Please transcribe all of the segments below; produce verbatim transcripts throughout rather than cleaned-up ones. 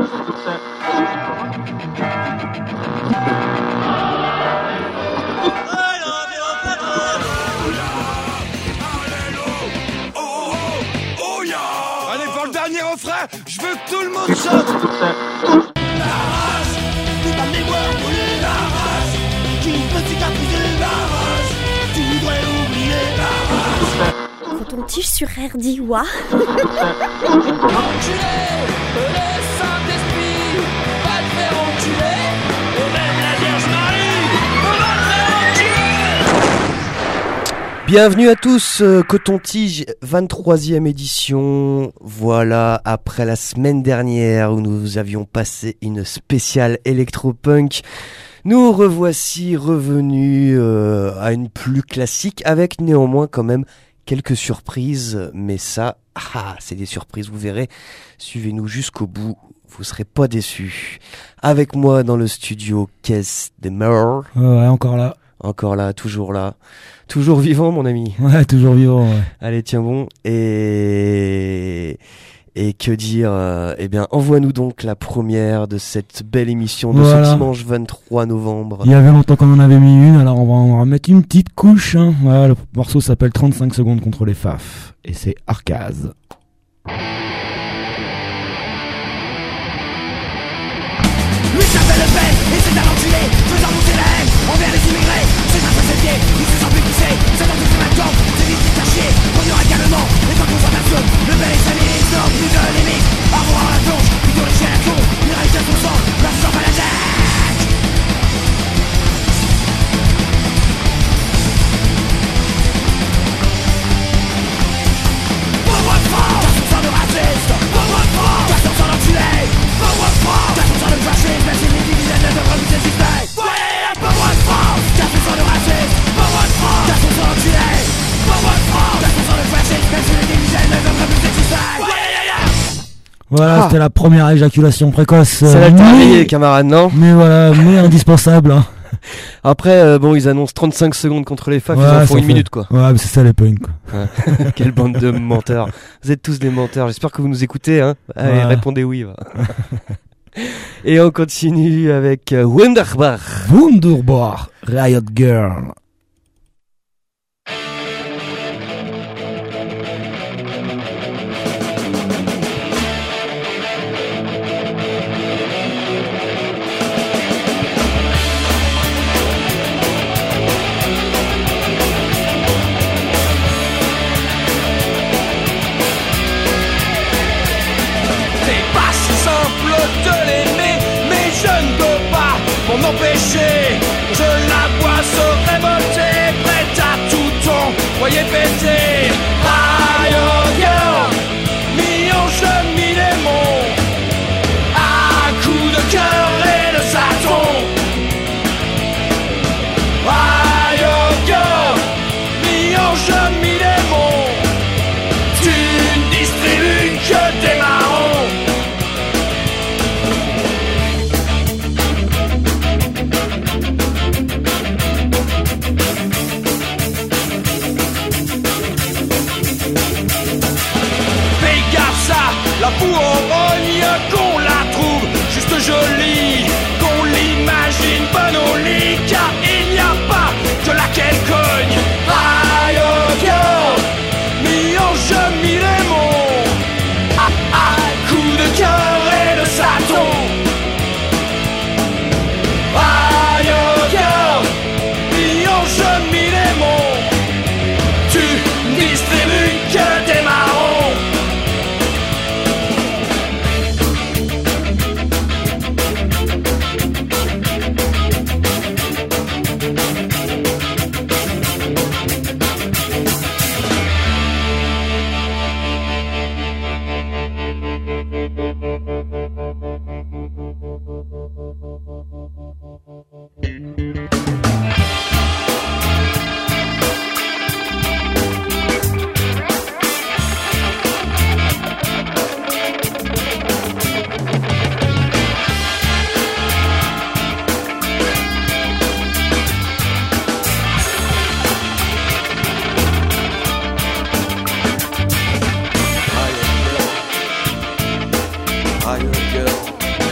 Allez, pour le dernier refrain, je veux que tout le monde saute. La rage, tout par les bois brûlés. La rage, qui peut cicatriser. La rage, tu voudrais oublier. La rage. Quand on tige sur R D, ouah. Enculé, le Saint-Esprit va te faire enculer. Et même la Vierge Marie va te faire enculer. Bienvenue à tous, euh, Coton-Tige, vingt-troisième édition. Voilà, après la semaine dernière où nous avions passé une spéciale électropunk, nous revoici revenus euh, à une plus classique avec néanmoins quand même quelques surprises. Mais ça, ah, c'est des surprises, vous verrez. Suivez-nous jusqu'au bout, vous serez pas déçus. Avec moi dans le studio, Keith Demer. Ouais, encore là. Encore là, toujours là. Toujours vivant, mon ami. Ouais, toujours vivant, ouais. Allez, tiens bon. Et, et que dire, euh, eh bien, envoie-nous donc la première de cette belle émission de Voilà. ce dimanche vingt-trois novembre. Il y avait longtemps qu'on en avait mis une, alors on va en remettre une petite couche, hein. Voilà, le morceau s'appelle trente-cinq secondes contre les Faf. Et c'est Arcaz. Lui s'appelle Le Pen et c'est un enculé, faisant monter la haine envers les immigrés. C'est un société, il se sent plus poussé, c'est dans toutes ses mains c'est vite vite à chier. On y aura calmement, les temps qu'on s'en assume. Le Pen est féministe, non plus de limite. Avoir la plonge, plutôt les chiens à la con. Il reste à son sang, la sang à la tête. Pauvre France, t'as son sang de raciste. Pauvre France, t'as son sang d'enculé. Pauvre France, t'as son sang de fasciste. Même si les dividendes ne devraient plus exister. Voyez, pauvre France, t'as son sang de raciste. Pauvre France, t'as son sang d'enculé. Pauvre France, t'as son sang de fasciste. Même si les dividendes ne devraient plus exister. Voilà, Ah. c'était la première éjaculation précoce. Ça euh, l'a terminé, mais, camarades, non? mais voilà, mais indispensable, hein. Après, euh, bon, ils annoncent trente-cinq secondes contre les Faf, Ouais, ils en ça font une fait- minute, quoi. Ouais, mais c'est ça les punks, quoi. Quelle bande de menteurs. Vous êtes tous des menteurs. J'espère que vous nous écoutez, hein. Allez, Ouais. répondez oui, va. Et on continue avec euh, Wunderbar. Wunderbar, Riot Girl. C'est pas si simple de l'aimer, mais je ne peux pas m'en empêcher. Je la vois se révolter, prête à tout envoyer péter. Riot Girl, mi-ange de mi-démon, à coups de cœur et de saton. Riot Girl, mi-ange de mi-démon, tu ne distribues que des marrons. Fais gaffe ça, la boue en rogne, qu'on la trouve juste jolie, qu'on l'imagine bonne au lit, car il n'y a pas que laquelle cogne. Riot Girl, mi-ange, mi-démon, à, à coups de cœur et de saton. Riot Girl, mi-ange, mi-démon, tu distribues que des marrons. Riot Girl,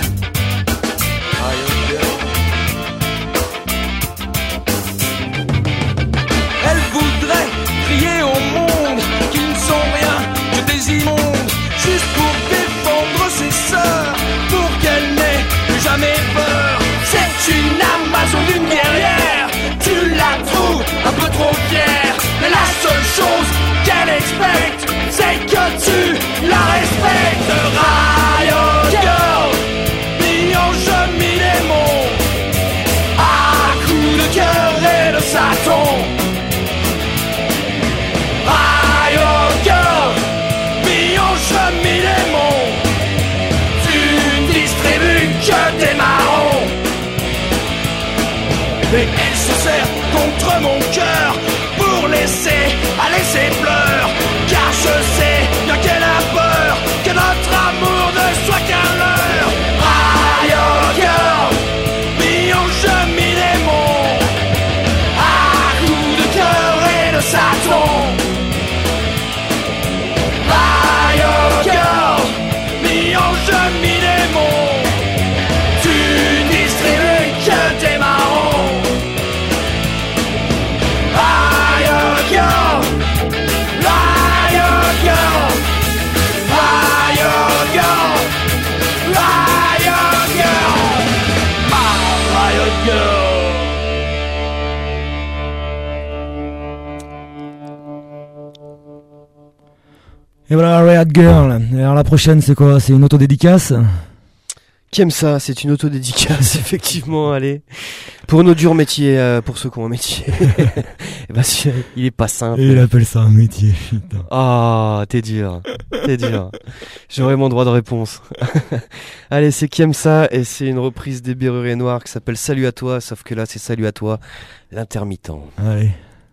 Et elle se serre contre mon cœur pour laisser aller ses pleurs. Car je sais bien qu'elle a peur que notre amour ne soit qu'un leurre. Aïe au cœur, mis en chemin des monts, à coups de cœur et de Satan. Aïe au cœur, mis en chemin des monts, tu distribues que tes marrons. Aïe au cœur, aïe au cœur, aïe au cœur, aïe au cœur, aïe au cœur. Et voilà, Riot Girl. Et alors la prochaine, c'est quoi? C'est une autodédicace? Qui aime ça? C'est une autodédicace, effectivement, allez. Pour nos durs métiers, euh, pour ceux qui ont un métier. Eh ben, si, il est pas simple. Et il appelle ça un métier, putain. Ah, t'es dur. T'es dur. J'aurai mon droit de réponse. Allez, c'est qui aime ça? Et c'est une reprise des Berruriers Noirs qui s'appelle Salut à toi, sauf que là, c'est Salut à toi, l'intermittent. Allez.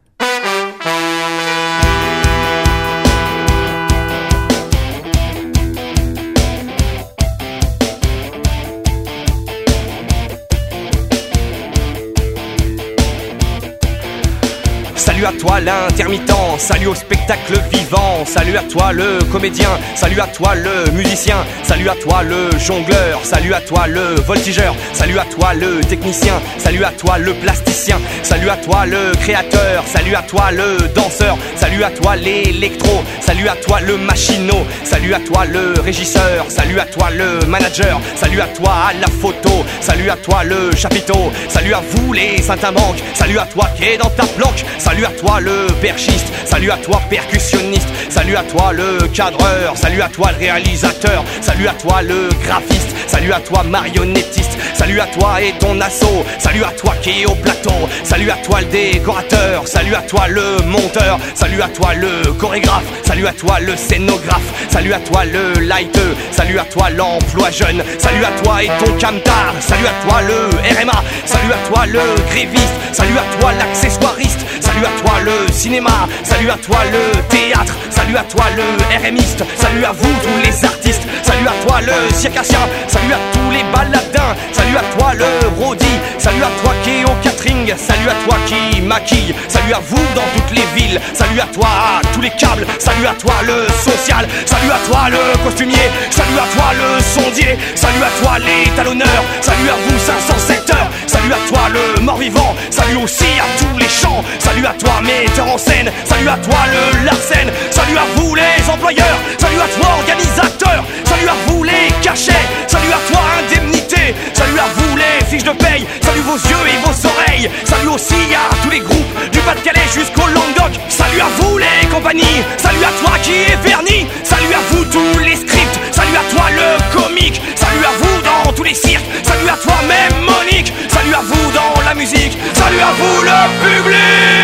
Salut à toi l'intermittent, salut au spectacle vivant, salut à toi le comédien, salut à toi le musicien, salut à toi le jongleur, salut à toi le voltigeur, salut à toi le technicien, salut à toi le plasticien, salut à toi le créateur, salut à toi le danseur, salut à toi l'électro, salut à toi le machinot, salut à toi le régisseur, salut à toi le manager, salut à toi à la photo, salut à toi le chapiteau, salut à vous les Saint-Amanque, salut à toi qui est dans ta planque, salut à toi le perchiste, salut à toi percussionniste, salut à toi le cadreur, salut à toi le réalisateur, salut à toi le graphiste, salut à toi marionnettiste, salut à toi et ton assaut, salut à toi qui est au plateau, salut à toi le décorateur, salut à toi le monteur, salut à toi le chorégraphe, salut à toi le scénographe, salut à toi le lighteux, salut à toi l'emploi jeune, salut à toi et ton camtar, salut à toi le R M A, salut à toi le gréviste, salut à toi l'accessoiriste, salut à toi le cinéma, salut à toi le théâtre, salut à toi le RMiste, salut à vous tous les artistes, salut à toi le circassien, salut à tous les baladins, salut à toi le rôdi, salut à toi qui est au catering, salut à toi qui maquille, salut à vous dans toutes les villes, salut à toi à tous les câbles, salut à toi le social, salut à toi le costumier, salut à toi le sondier, salut à toi les talonneurs, salut à vous cinq cent sept heures, salut à toi le mort-vivant, salut aussi à tous les chants, salut à toi metteur en scène, salut à toi le Larsen, salut à vous les employeurs, salut à toi organisateur, salut à vous les cachets, salut à toi indemnité, salut à vous les fiches de paye, salut vos yeux et vos oreilles, salut aussi à tous les groupes du Pas-de-Calais jusqu'au Languedoc, salut à vous les compagnies, salut à toi qui est verni, salut à vous tous les scripts, salut à toi le comique, salut à vous dans tous les cirques, salut à toi même Monique, salut à vous dans la musique, salut à vous le public.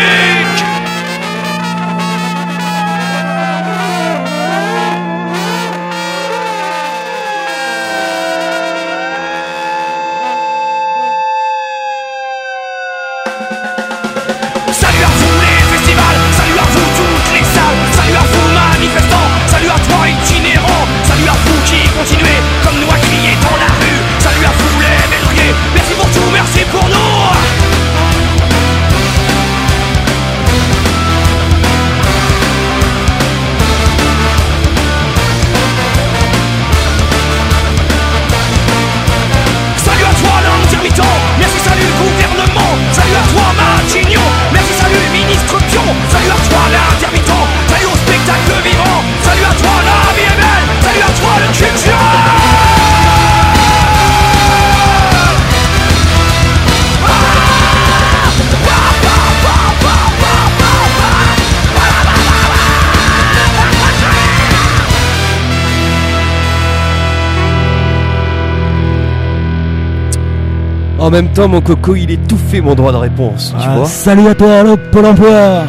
Salut à vous les festivals, salut à vous toutes les salles, salut à vous manifestants, salut à toi itinérants, salut à vous qui continuez comme nous à crier dans la rue, salut à vous les berruriers, merci pour tout, merci pour nous. Salut à toi l'intermittent, merci salut le gouvernement, salut à toi Matignon, merci salut ministre Pion, salut à toi l'intermittent, salut au spectacle vivant, salut à toi la vie est belle, salut à toi le culturel. En même temps, mon coco, il est tout fait, mon droit de réponse, tu Ah, vois. salut à toi, le Pôle emploi.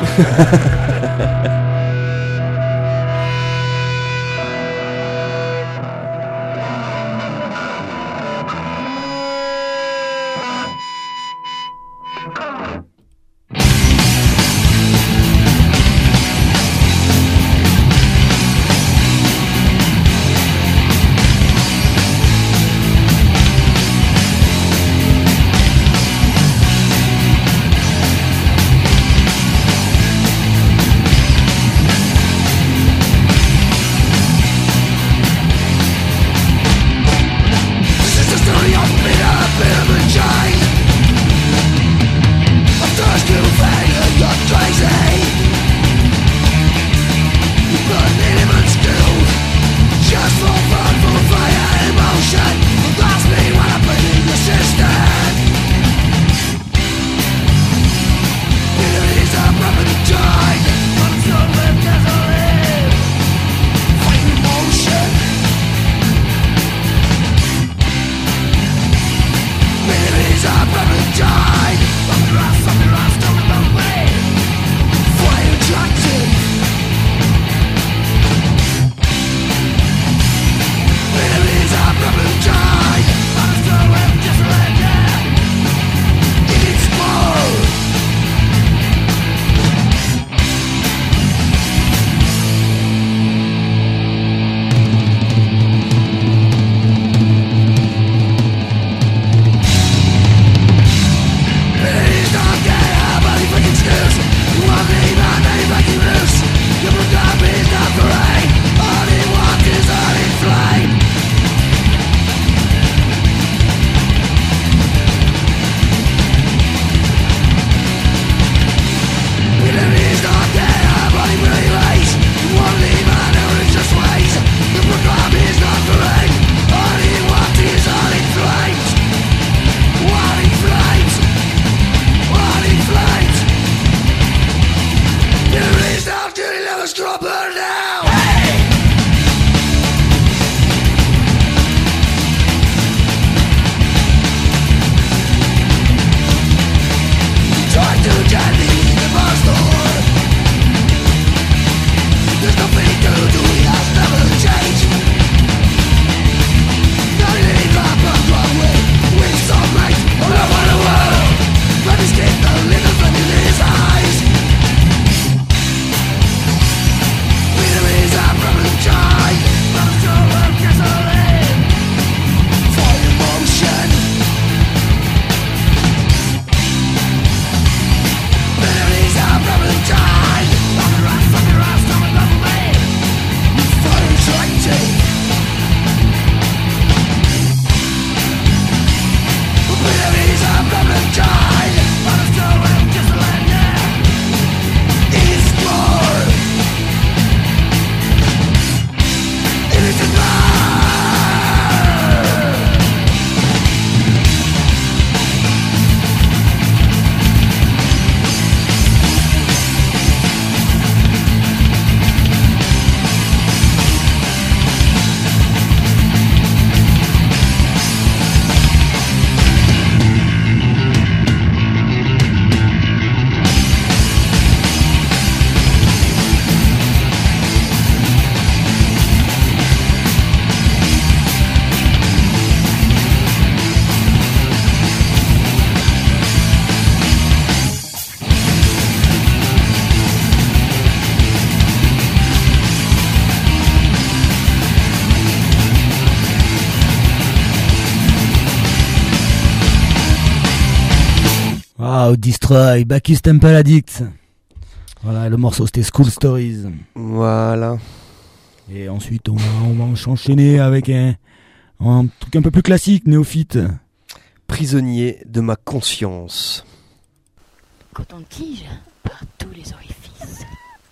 Wow, Destroy, Bacchus Temple Addict. Voilà, le morceau c'était School Stories. Voilà. Et ensuite on va, on va enchaîner avec un, un truc un peu plus classique, néophyte. Prisonnier de ma conscience. Coton-tige par tous les orifices.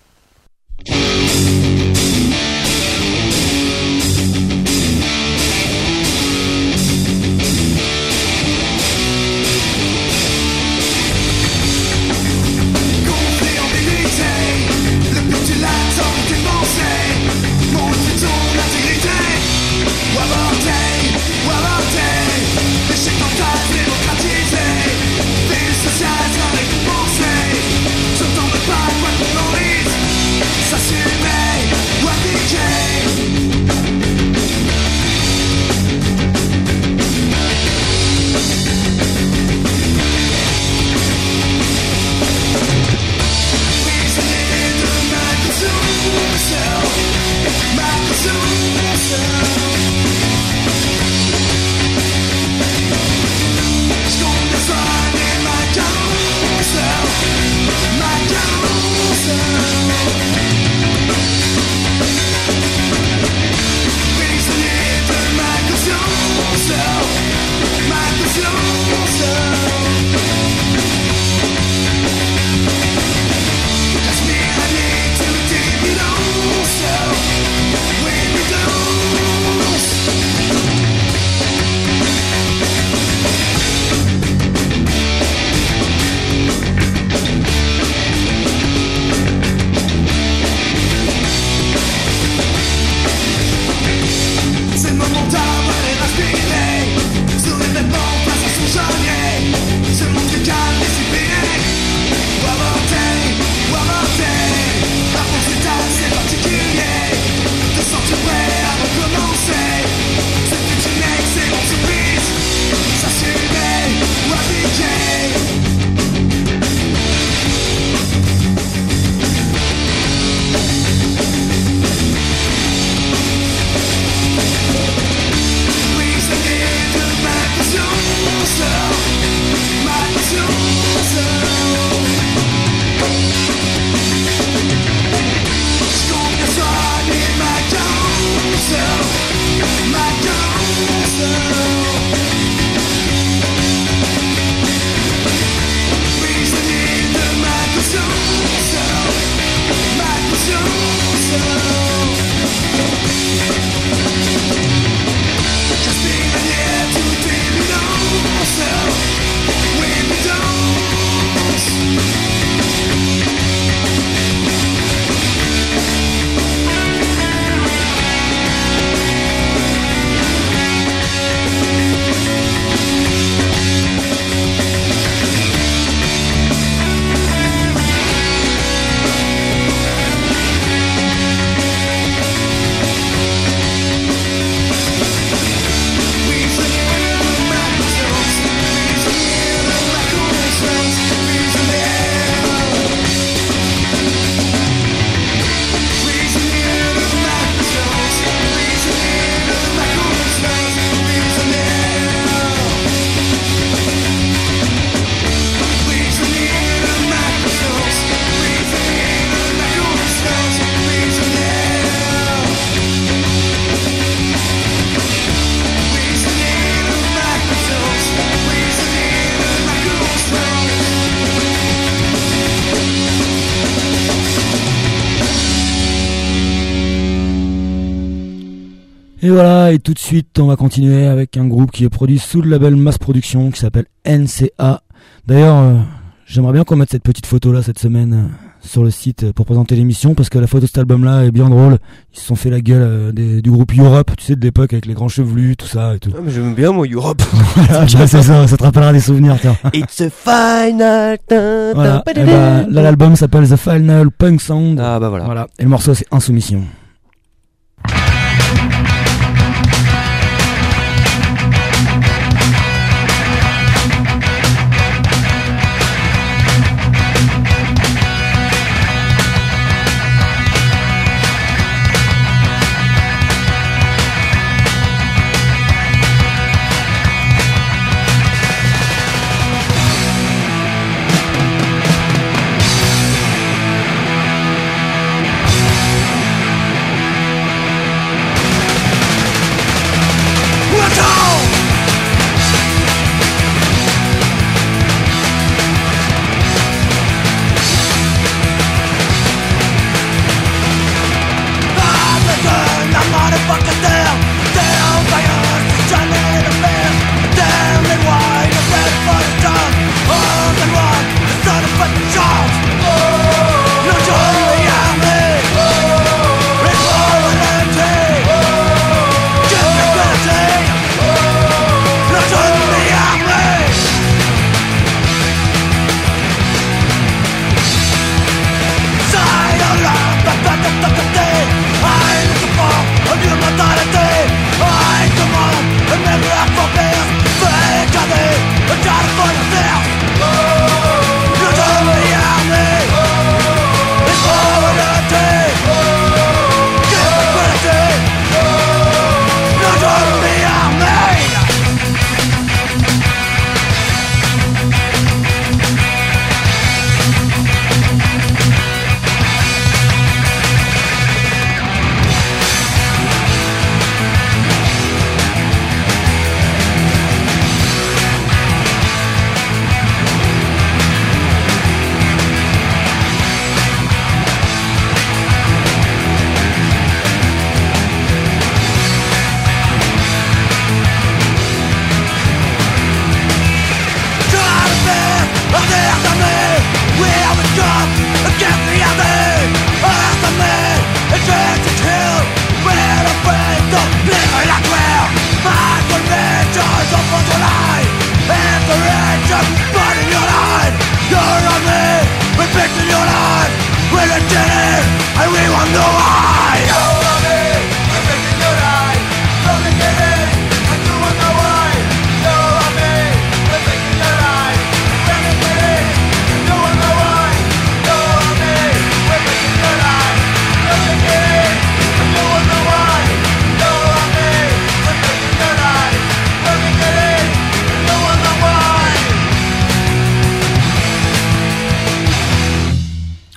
Et voilà, et tout de suite, on va continuer avec un groupe qui est produit sous le label Mass Production, qui s'appelle N C A. D'ailleurs, euh, j'aimerais bien qu'on mette cette petite photo-là cette semaine euh, sur le site pour présenter l'émission, parce que la photo de cet album-là est bien drôle. Ils se sont fait la gueule euh, des, du groupe Europe, tu sais, de l'époque, avec les grands chevelus, tout ça et tout. Ah, mais j'aime bien, moi, Europe. Voilà, bah, c'est ça, ça te rappellera des souvenirs, tiens. It's a final. Voilà, et bah, là, l'album s'appelle The Final Punk Sound. Ah, bah voilà. Voilà, et le morceau, c'est Insoumission.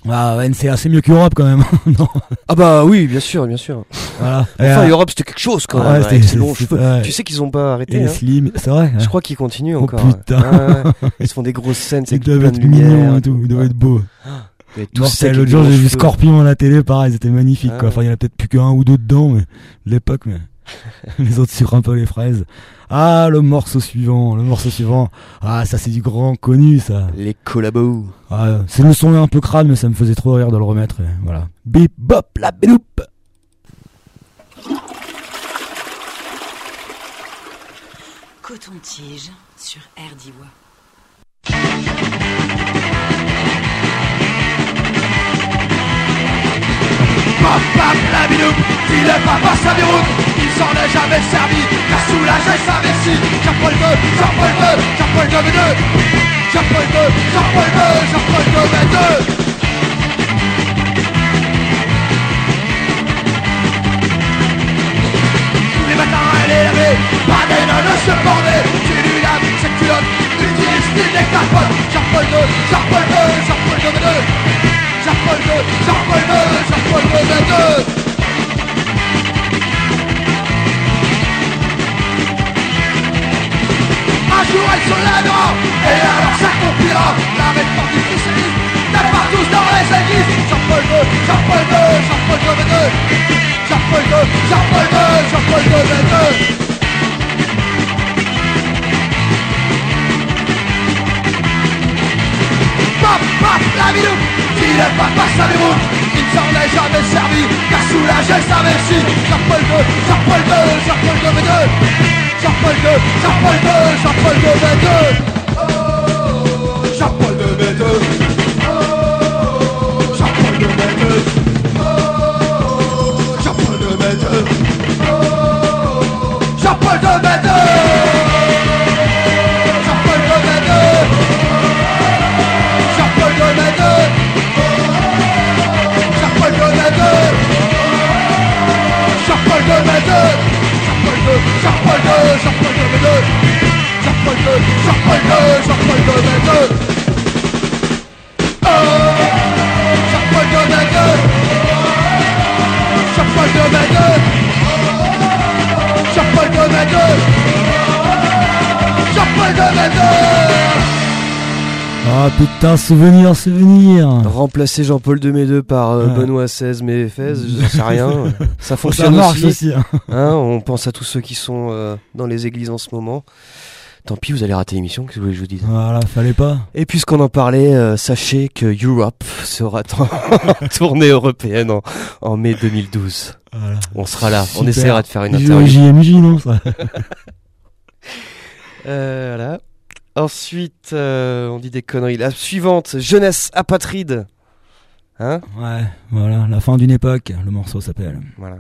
Ah, N C A c'est mieux qu'Europe quand même. Non. Ah bah oui, bien sûr, bien sûr. Voilà. Enfin, Et, euh, Europe c'était quelque chose quand ouais, même. c'était- Avec ses longs c'est- cheveux. ouais. Tu sais qu'ils ont pas et arrêté. les Hein. slim, c'est vrai. Je crois qu'ils continuent Oh, encore. putain. Ouais, ouais. Ils se font des grosses scènes, c'est Ils avec doivent plein de être mignons lumière. et tout, ils doivent être beaux. Et tout Mortel, sec, l'autre avec jour des j'ai longs vu cheveux. Scorpion à la télé, pareil, c'était magnifique Ah quoi. ouais. Enfin, il y en a peut-être plus qu'un ou deux dedans, mais de l'époque, mais les autres sucrent un peu les fraises. Ah, le morceau suivant, le morceau suivant. Ah, ça c'est du grand connu ça. Les collabos. Ah, c'est le son un peu crade, mais ça me faisait trop rire de le remettre. Et voilà. Bip bop la bédoupe. Coton-tige sur Erdiwa. Pop, pop, la bidoupe, il est pas pas sa déroute, il s'en est jamais servi, car soulagé sa vessie. Jean-Paul deux, Jean-Paul deux, Jean-Paul deux, deux, Jean-Paul deux, Jean-Paul deux, Jean-Paul deux, deux. Tous les matins elle est levée, pas des nonnes se border, tu lui laves ses culottes, utilise style des capotes. Jean-Paul deux, Jean-Paul deux, Jean-Paul deux, deux. Jean-Paul deux, Jean-Paul deux, Jean-Paul deux, deux. Un jour elle se lèvera, et alors s'accomplira la réforme du christianisme, n'est pas tous dans les églises. Jean-Paul deux, Jean-Paul deux, Jean-Paul deux, deux. Jean-Paul deux, Jean-Paul deux, Jean-Paul deux, deux. Pop, pop, la bidoupe, il est pas pas sa déroute, il ne s'en est jamais servi, car soulagé sa vessie. Jean-Paul deux, Jean-Paul deux, Jean-Paul deux, deux. Jean-Paul deux, Jean-Paul deux, Jean-Paul deux, deux. Oh, Jean-Paul deux, deux. Oh, Jean-Paul deux, deux. Oh, Jean-Paul deux, deux. Oh, Jean-Paul deux, deux. Jean-Paul deux, deux. Jean-Paul deux, deux. Jean-Paul deux, deux. Jean-Paul deux, deux. Jean-Paul deux, Jean-Paul deux, deux. Jean-Paul deux, Jean-Paul deux, Jean-Paul deux, deux. Oh, Jean-Paul deux, deux. Jean-Paul deux, deux. Jean-Paul deux, deux. Jean-Paul deux, deux. Ah putain, souvenir, souvenir. Remplacer Jean-Paul deux mais deux par euh, Ouais. Benoît seize mais Fès, j'en sais rien. Ça Ça fonctionne marche aussi. aussi. Hein. Hein, on pense à tous ceux qui sont euh, dans les églises en ce moment. Tant pis, vous allez rater l'émission, qu'est-ce que vous voulez que je vous dise. Voilà, fallait pas. Et puisqu'on en parlait, euh, sachez que Europe sera en tournée européenne en, en mai deux mille douze. Voilà. On sera là, on Super. essaiera de faire une J- interview. J M J, non ça. Euh, voilà. Ensuite, euh, on dit des conneries. La suivante, Jeunesse apatride. Hein? Ouais, voilà, la fin d'une époque, le morceau s'appelle. Voilà.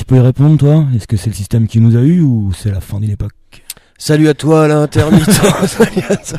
tu peux y répondre, toi? Est-ce que c'est le système qui nous a eu ou c'est la fin d'une époque? Salut à toi, l'intermittent. Salut à toi.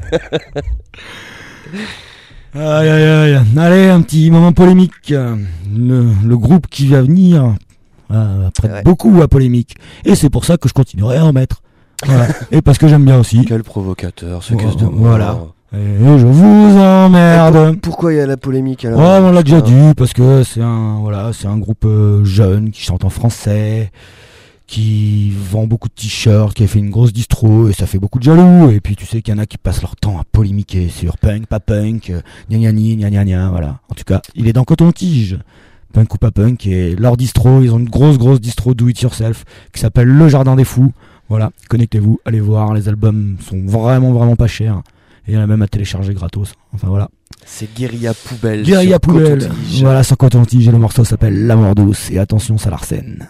Aïe aïe aïe. Allez, un petit moment polémique. Le, le groupe qui va venir euh, prête Ouais. beaucoup à polémique. Et c'est pour ça que je continuerai à en mettre. Voilà. Et parce que j'aime bien aussi. Quel provocateur, ce Oh, casse de moi. voilà. Et je vous emmerde. Pourquoi il y a la polémique alors? Ouais, on l'a déjà Putain. dit parce que c'est un voilà, c'est un groupe euh, jeune qui chante en français, qui vend beaucoup de t-shirts, qui a fait une grosse distro et ça fait beaucoup de jaloux. Et puis tu sais qu'il y en a qui passent leur temps à polémiquer sur punk, pas punk, euh, gna gna gna gna gna gna, voilà. En tout cas, il est dans Coton-Tige, punk ou pas punk, et leur distro, ils ont une grosse grosse distro do it yourself qui s'appelle Le Jardin des Fous. Voilà, connectez-vous, allez voir, les albums sont vraiment vraiment pas chers. Et il y en a même à télécharger gratos. Enfin voilà. C'est Guérilla Poubelle. Guérilla sur Poubelle. Coton-Tige. Voilà, sur Coton-Tige. Et le morceau s'appelle La Mort douce. Et attention, ça l'arsène.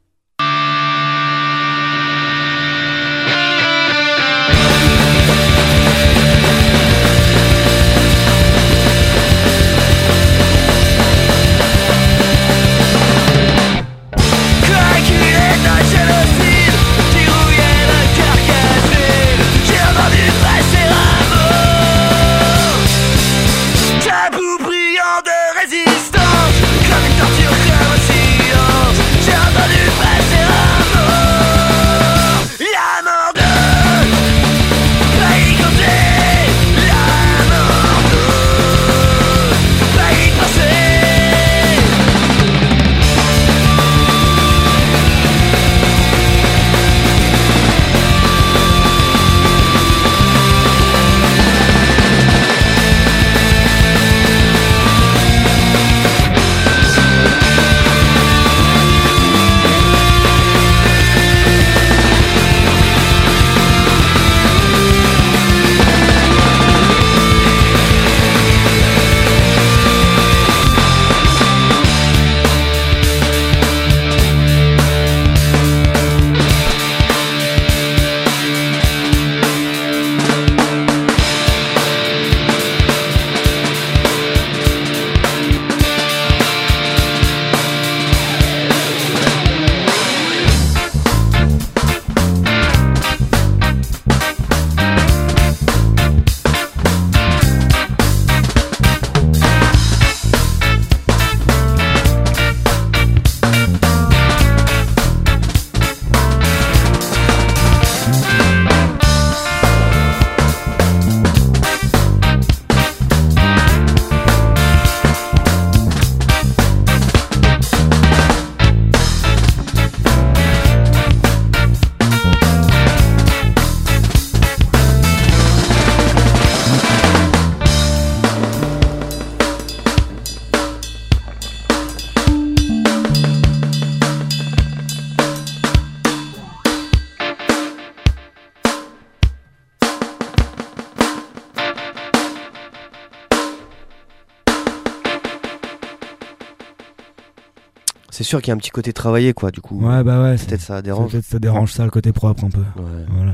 C'est sûr qu'il y a un petit côté travaillé, quoi, du coup. Ouais, bah ouais. Peut-être ça dérange. Peut-être ça dérange ça, le côté propre un peu. Ouais. Voilà.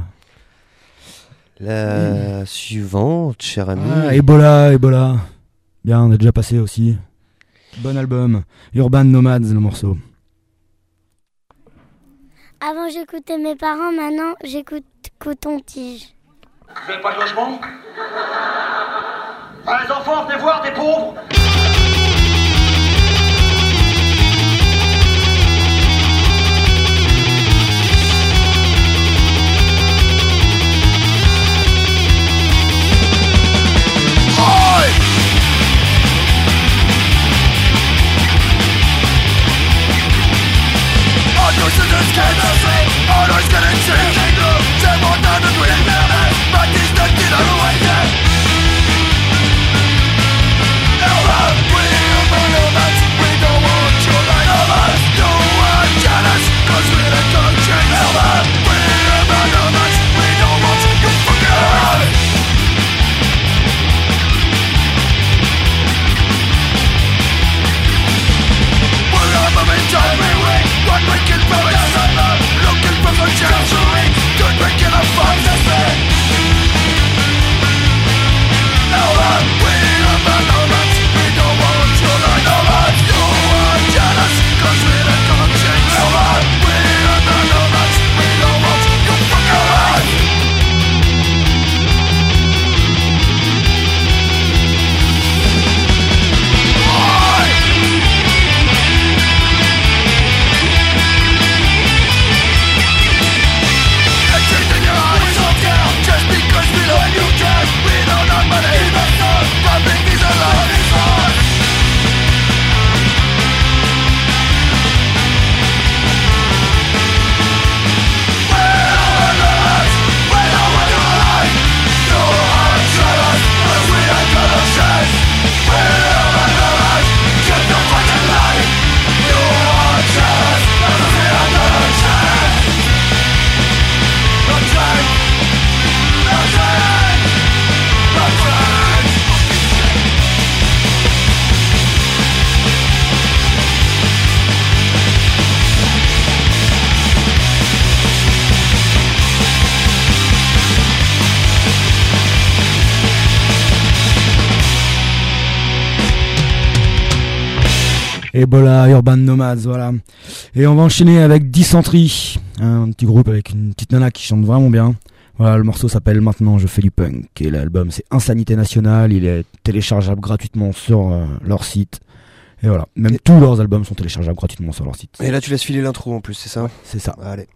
La mmh. suivante, cher ami. Ah, Ebola, Ebola. Bien, on a déjà passé aussi. Bon album. Urban Nomads, le morceau. Avant, j'écoutais mes parents, maintenant, j'écoute Coton-Tige. Vous n'avez pas de logement? Ah, les enfants, venez voir des pauvres! Baptiste de Tino Louet. Ebola, Urban Nomads, voilà. Et on va enchaîner avec Dysentery, un petit groupe avec une petite nana qui chante vraiment bien. Voilà, le morceau s'appelle Maintenant je fais du punk et l'album c'est Insanité Nationale, il est téléchargeable gratuitement sur euh, leur site. Et voilà, même et tous leurs albums sont téléchargeables gratuitement sur leur site. Et là tu laisses filer l'intro en plus, c'est ça ? C'est ça. Allez.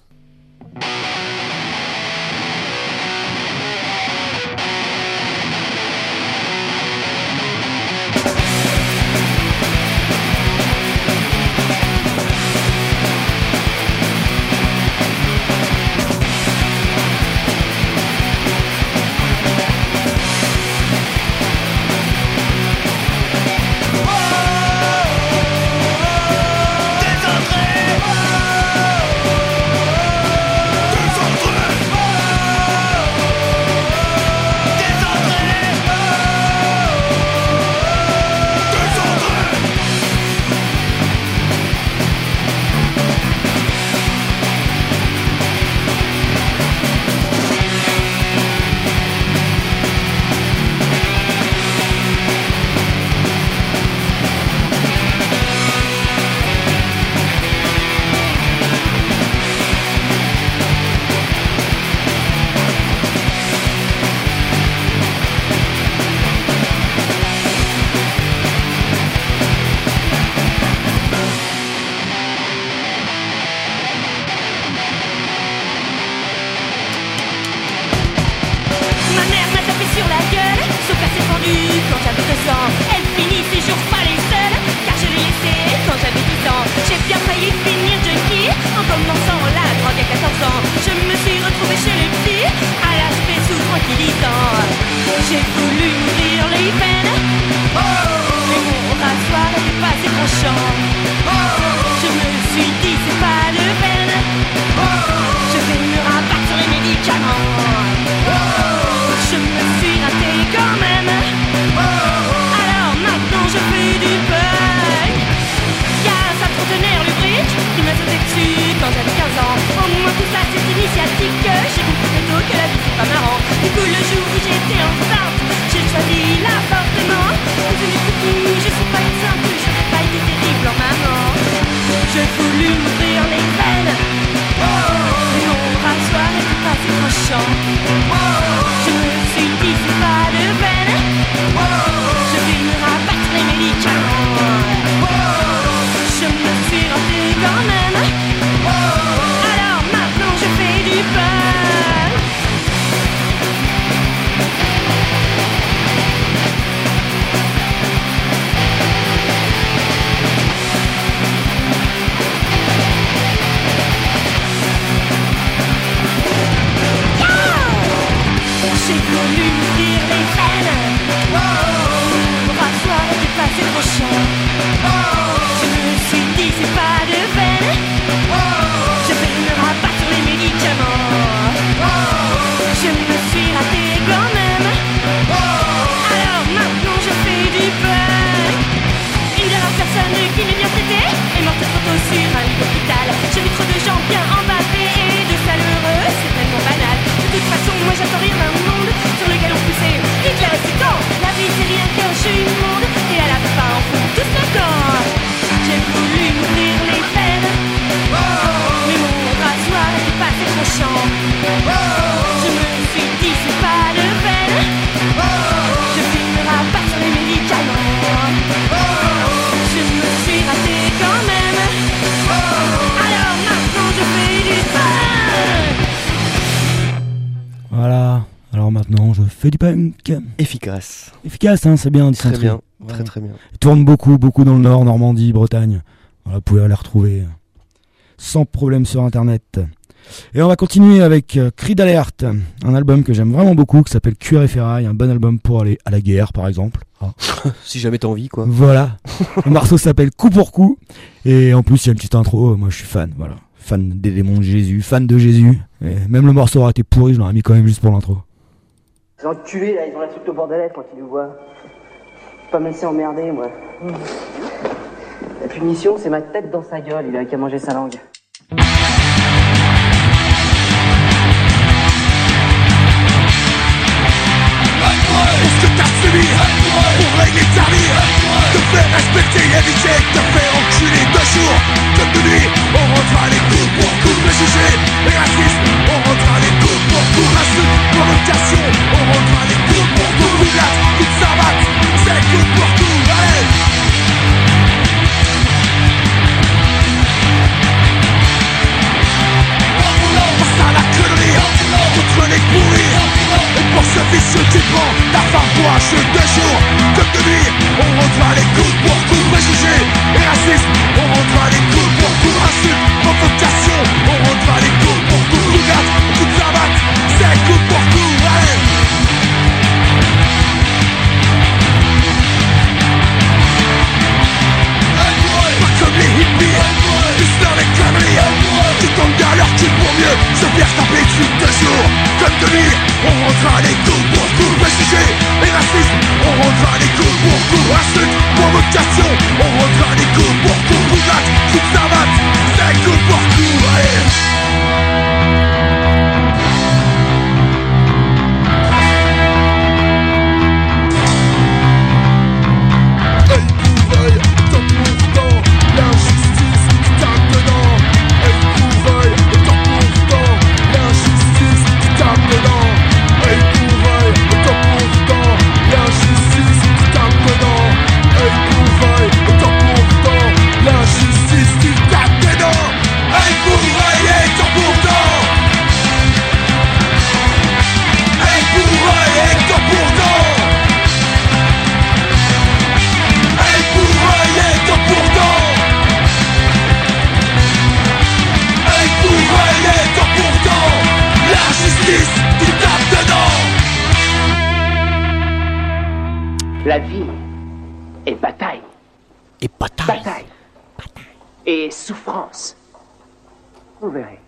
Du punk. Efficace. Efficace, hein, c'est bien. Très bien, ouais. très très bien. Ils tournent beaucoup, beaucoup dans le Nord, Normandie, Bretagne. Voilà, vous pouvez les retrouver sans problème sur Internet. Et on va continuer avec euh, Cri d'alerte, un album que j'aime vraiment beaucoup, qui s'appelle Cuir et Ferraille, un bon album pour aller à la guerre, par exemple. Ah. Si jamais t'as envie, quoi. Voilà. Le morceau s'appelle Coup pour coup, et en plus il y a une petite intro. Moi, je suis fan, voilà, fan des démons de Jésus, fan de Jésus. Et même le morceau aurait été pourri, je l'aurais mis quand même juste pour l'intro. Les enculés, là, ils ont la truc au bord de la lettre quand ils nous voient. Je peux pas me laisser emmerder, moi. La punition, c'est ma tête dans sa gueule, il a qu'à manger sa langue. Est-ce que t'as subi pour régler ta vie, te faire respecter éviter de te faire enculer de jour comme de nuit. On rendra les coups pour coups, préjugés et racistes. On rendra les coups pour coups, insultes, provocation. On rendra les coups pour coups, roulade, coups de savate. C'est coups pour coups, allez. Passe à la connerie, contre les pourris. Et pour ce vicieux qui prend la femme pour un jeu de jour comme de nuit. On rendra les coups pour coups, préjugés et racistes. On rendra les coups pour coups, insultes, provocation. On rendra les coups pour coups, roulade, coups de savate. C'est coup pour coup, allez. Pas comme les hippies, plus dans les conneries. Tu tombes dans leur cul pour mieux se faire taper dessus de jour comme de nuit. On rendra les coups pour coups, préjugés et racistes. On rendra les coups pour coups, insultes, provocation. On rendra les coups pour coups, roulade, coups de savate. C'est coup pour coup, allez. La vie est bataille. Et bataille. Bataille. Et souffrance. Vous verrez.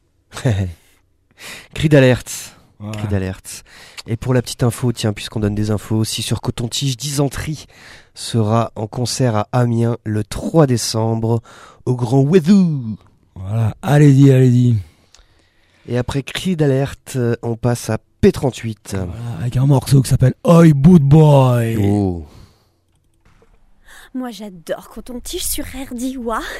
Cri d'alerte. Ouais. Cri d'alerte. Et pour la petite info, tiens, puisqu'on donne des infos aussi sur Coton-Tige, Dysenterie sera en concert à Amiens le trois décembre au Grand Weather. Voilà, allez-y, allez-y. Et après Cri d'alerte, on passe à P trente-huit. Voilà, avec un morceau qui s'appelle Oi Boot Boy. Oh. Moi j'adore Coton-Tige sur R D I W A.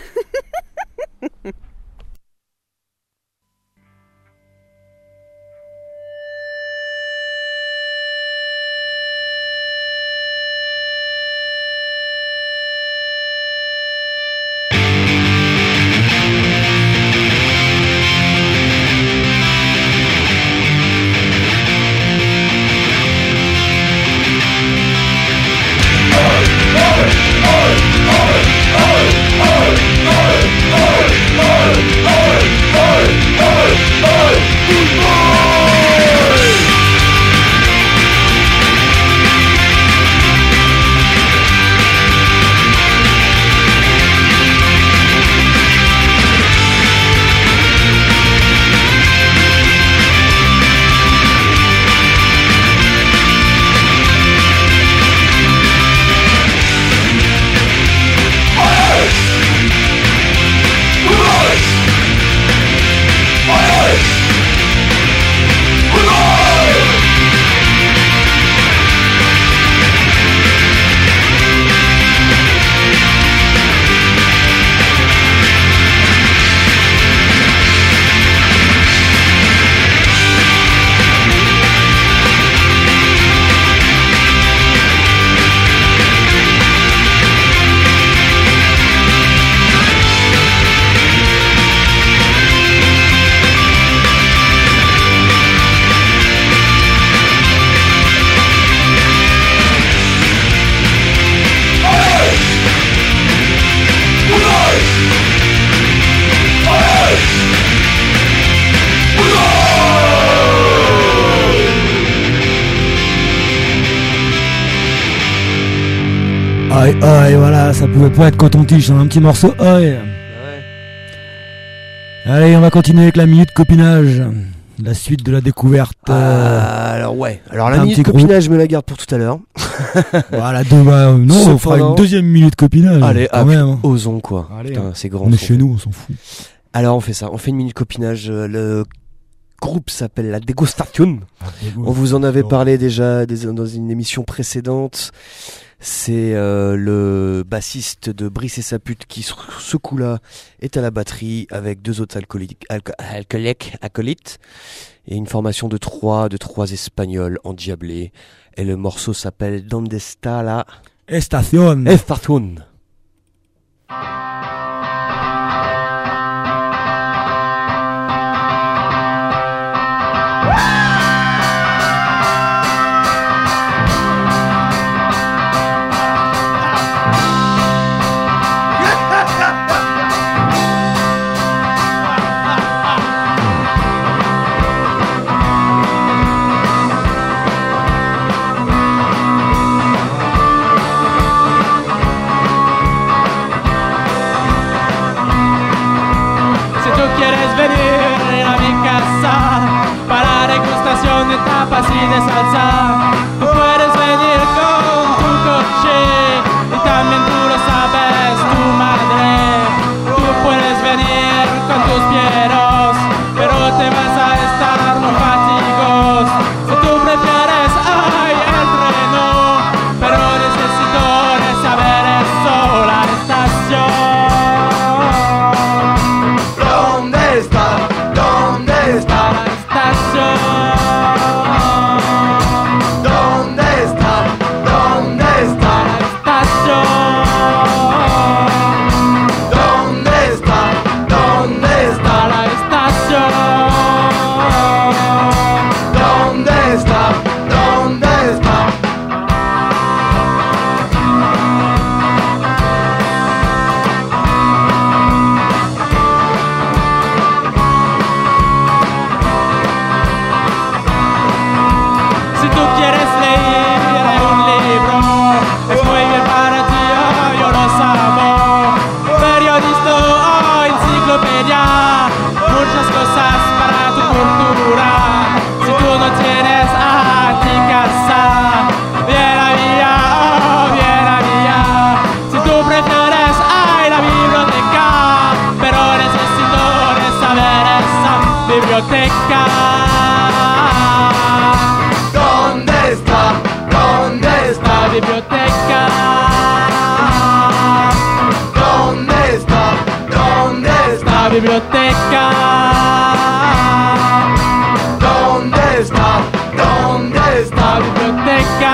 Oi, oi, voilà, ça pouvait pas être Coton-Tige, c'est un petit morceau, oi. Ouais. Allez, on va continuer avec la minute copinage. La suite de la découverte. Ah, euh, alors ouais. Alors la un minute petit copinage, je me la garde pour tout à l'heure. voilà, deux, bah, non, on fera Cependant- une deuxième minute copinage. Allez, quand ah, même. Hein. osons quoi. Allez, Putain, hein. c'est grand. On est ce qu'on chez fait. nous, on s'en fout. Alors on fait ça, on fait une minute copinage. euh, Le groupe s'appelle La Dégustation. On vous en avait parlé déjà des- dans une émission précédente. C'est euh, le bassiste de Brice et sa pute qui, sur ce coup-là, est à la batterie avec deux autres alcooliques, alco- alcooliques, acolytes et une formation de trois, de trois Espagnols endiablés. Et le morceau s'appelle Donde está la Estación. Estación. De tapas y de salsa, tú puedes venir con tu coche y también tú lo sabes, tu madre. Tú puedes venir con tus pieros, pero te vas a estar muy fatigos. Si tú prefieres, ay, el treno, pero necesito de saber eso, la estación. ¿Dónde está? ¿Dónde está la estación? Biblioteca. ¿Dónde está? ¿Dónde está la biblioteca? ¿Dónde está? ¿Dónde está la biblioteca? ¿Dónde está? ¿Dónde está la biblioteca?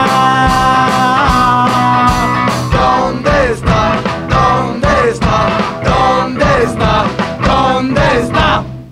¿Dónde está? ¿Dónde está? ¿Dónde está? ¿Dónde está?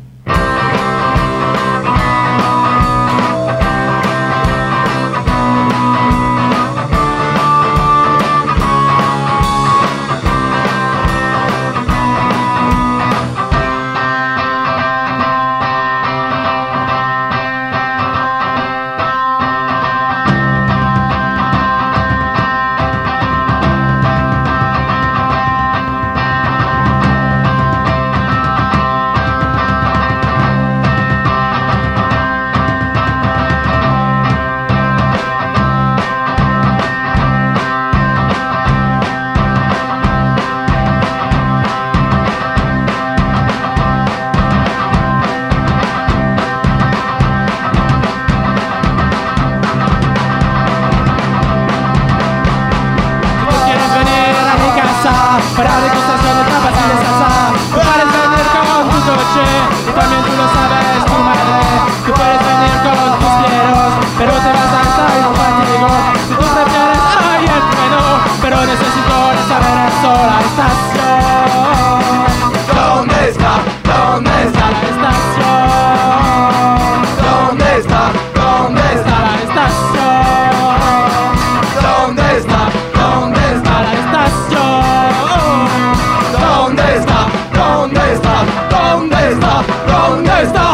Para degustación de tapas y de salsa, tú puedes venir con tu coche y también tú lo sabes, tu madre. Tú puedes venir con tus pieros, pero te vas a estar en un fatigo. Si tú prefieres, ay, el treno, pero necesito saber eso, la estación. ¿Dónde está? ¿Dónde está la estación? ¿Dónde está? ¿Dónde está la estación? ¿Dónde está? ¿Dónde está la estación? ¿Dónde está? ¿Dónde está? ¿Dónde está? ¿Dónde está?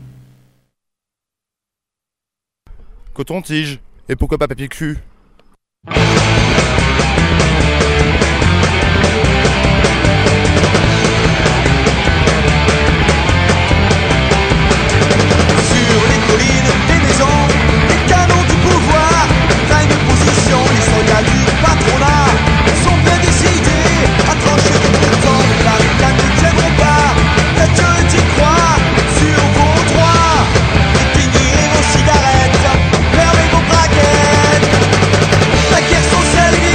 Coton-tige. Et pourquoi pas papier cul? Sur les collines, les maisons, les canons du pouvoir, règne de position, les soldats du patronat sont bien décidés à trancher des boutons. La ricane ne tiendront pas, peut-être que tu crois sur vos droits. Éteignez vos cigarettes, fermez vos braquettes. La guerre sociale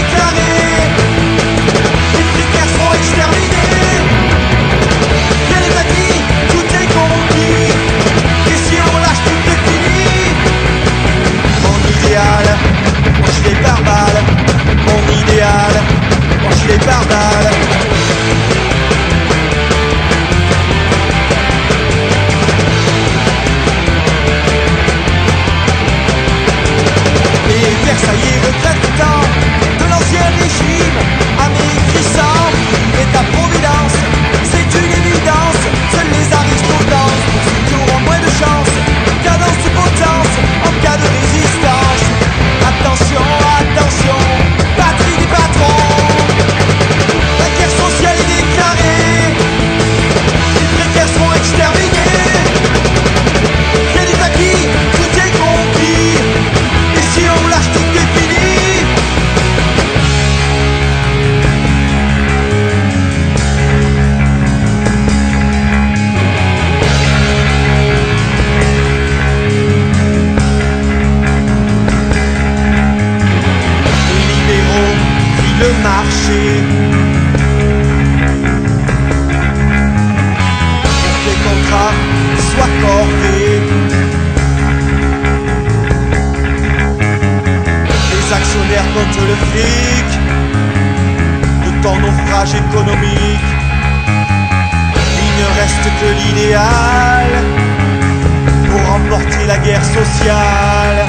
de flic, de ton naufrage économique. Il ne reste que l'idéal pour remporter la guerre sociale.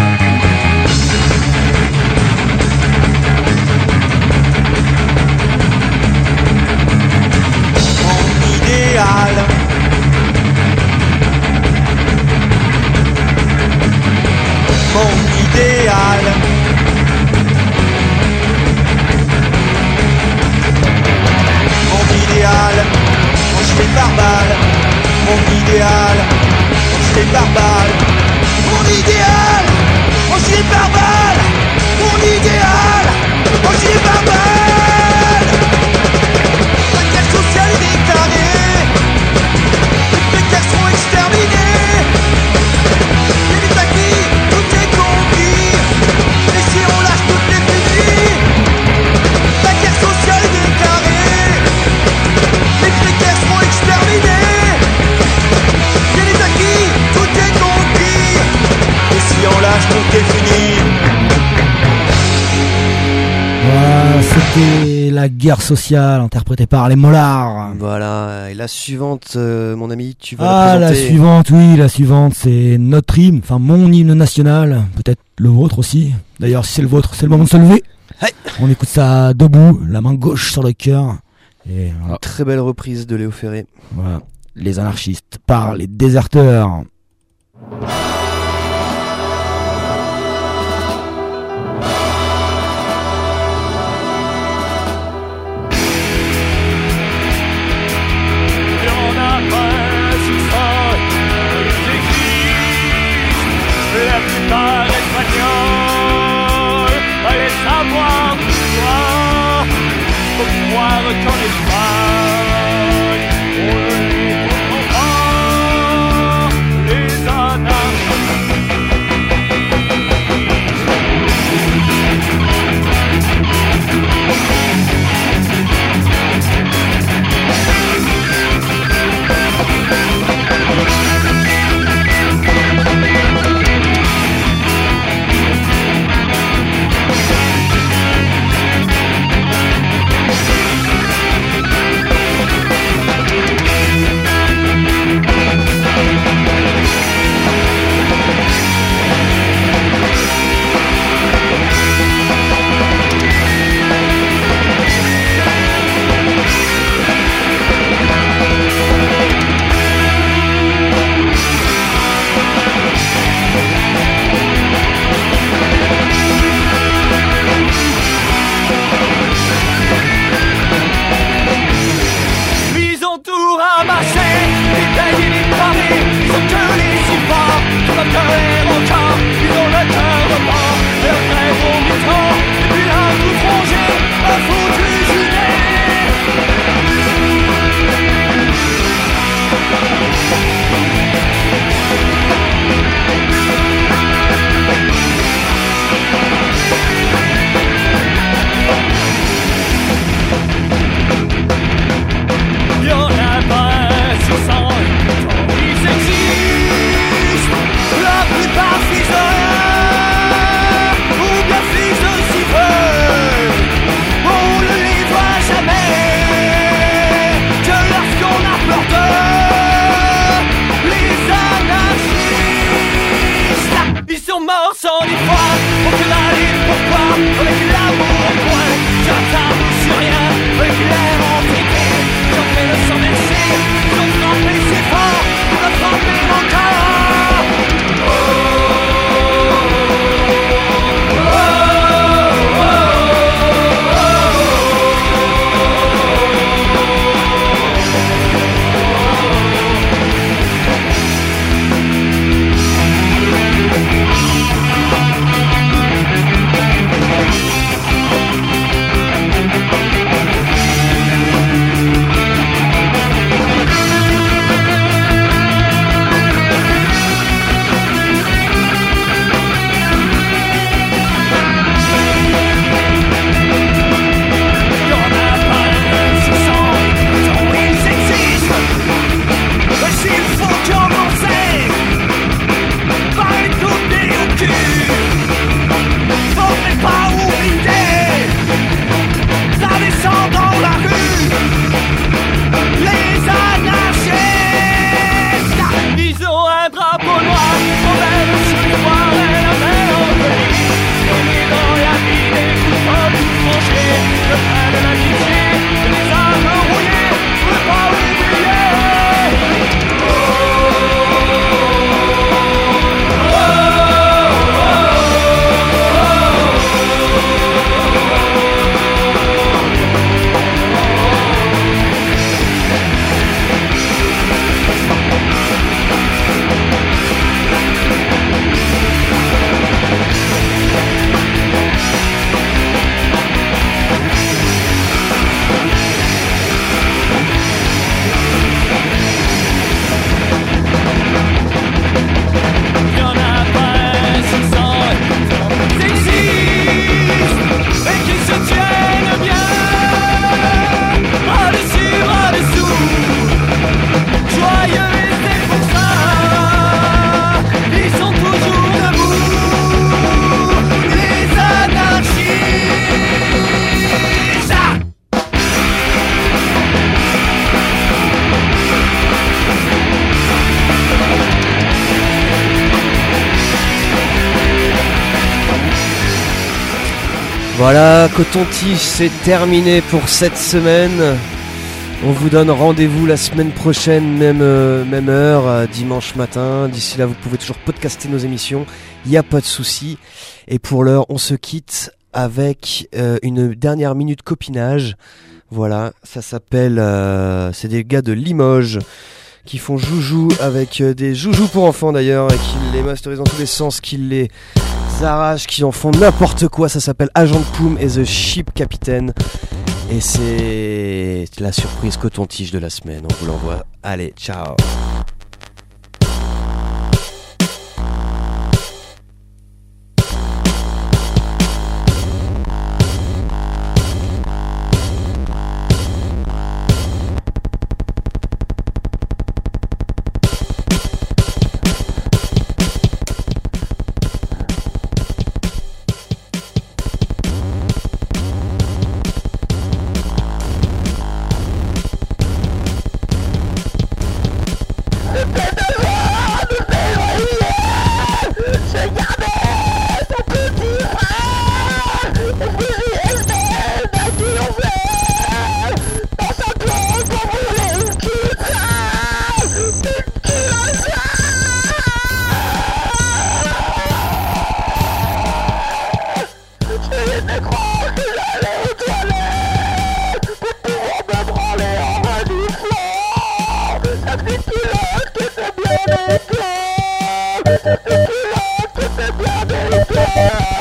Mon idéal, mon idéal, mon idéal, mon gilet pare-balles, mon idéal, mon gilet pare-balles, mon idéal, mon gilet pare-balles, mon idéal, mon gilet pare-balles. La guerre sociale est déclarée, les précaires seront exterminés, et les acquis, tout est conquis, et si on lâche toutes les fusils, la guerre sociale est déclarée, les précaires seront exterminés, et les acquis, tout est conquis, et si on lâche tout est fini. Voilà, c'était la guerre sociale interprétée par les Mollards. Voilà, et la suivante, euh, mon ami, tu vas Ah, la la présenter. suivante, oui, la suivante, c'est notre hymne, enfin mon hymne national, peut-être le vôtre aussi. D'ailleurs, si c'est le vôtre, c'est le moment de se lever. Hey. On écoute ça debout, la main gauche sur le cœur. Et voilà, Très belle reprise de Léo Ferré. voilà, les anarchistes par les déserteurs. On a pas souffert des crises, la plupart espagnols. Allez savoir pourquoi, pour croire qu'en Espagne, on ne les comprend pas, les anarchistes. Ils ont tout ramassé, les tailles et les pavés. Ils ont que les supports, qui vont gueuler encore. Ils ont le cœur au bord, leur rêve au micro. Et puis un coup rongé, un foutu juillet. Y'en a pas sur cent, ils existent. La plupart fils de rien, ou bien fils de si peu. On ne les voit jamais que lorsqu'on a peur d'eux. Les anarchistes, ils sont morts sans y croire. Aucune allure pourquoi, avec l'amour au point. Sur un tabou sur rien, avec l'air entêté. J'en fais le sang merci, ils ont frappé si fort, on a frappé encore. Oh, oh, oh, Voilà, Coton-Tige, c'est terminé pour cette semaine. On vous donne rendez-vous la semaine prochaine, même, euh, même heure, euh, dimanche matin. D'ici là, vous pouvez toujours podcaster nos émissions, il n'y a pas de souci. Et pour l'heure, on se quitte avec euh, une dernière minute copinage. Voilà, ça s'appelle... Euh, c'est des gars de Limoges qui font joujou avec euh, des joujoux pour enfants d'ailleurs, et qui les masterisent dans tous les sens, qui les arrachent, qui en font n'importe quoi. Ça s'appelle Agent Poum et The Ship Captain. Et c'est la surprise Coton-Tige de la semaine, on vous l'envoie. Allez, ciao. Yeah.